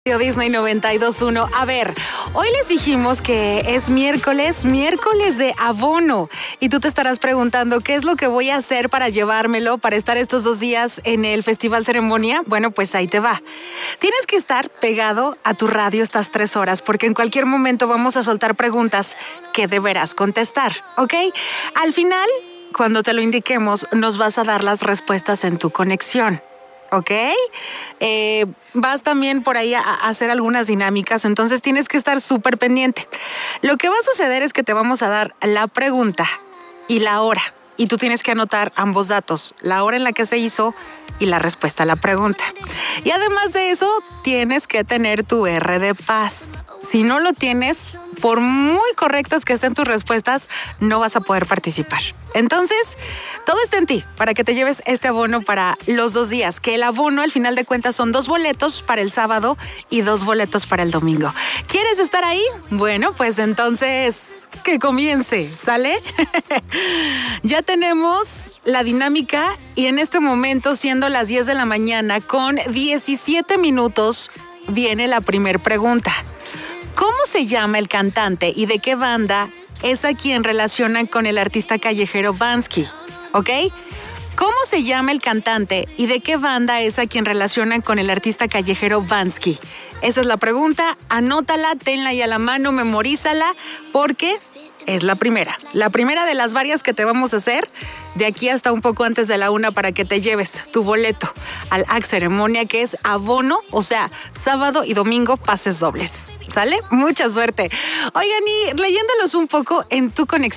Disney 92.1. A ver, hoy les dijimos que es miércoles de abono. Y tú te estarás preguntando, ¿qué es lo que voy a hacer para llevármelo, para estar estos 2 días en el Festival Ceremonia? Bueno, pues ahí te va. Tienes que estar pegado a tu radio estas 3 horas, porque en cualquier momento vamos a soltar preguntas que deberás contestar, ¿ok? Al final, cuando te lo indiquemos, nos vas a dar las respuestas en tu conexión. ¿Ok? Vas también por ahí a hacer algunas dinámicas, entonces tienes que estar súper pendiente. Lo que va a suceder es que te vamos a dar la pregunta y la hora, y tú tienes que anotar ambos datos, la hora en la que se hizo y la respuesta a la pregunta. Y además de eso, tienes que tener tu R de paz. Si no lo tienes, por muy correctas que estén tus respuestas, no vas a poder participar. Entonces, todo está en ti para que te lleves este abono para los 2 días, que el abono al final de cuentas son 2 boletos para el sábado y 2 boletos para el domingo. ¿Quieres estar ahí? Bueno, pues entonces que comience, ¿sale? Ya tenemos la dinámica y en este momento, siendo las 10 de la mañana con 17 minutos, viene la primer pregunta. ¿Cómo se llama el cantante y de qué banda es a quien relacionan con el artista callejero Bansky? ¿Ok? ¿Cómo se llama el cantante y de qué banda es a quien relacionan con el artista callejero Bansky? Esa es la pregunta. Anótala, tenla ahí a la mano, memorízala, porque es la primera de las varias que te vamos a hacer de aquí hasta un poco antes de la 1 para que te lleves tu boleto al AC Ceremonia, que es abono, o sea, sábado y domingo pases dobles. ¿Sale? Mucha suerte. Oigan, y leyéndolos un poco en tu conexión.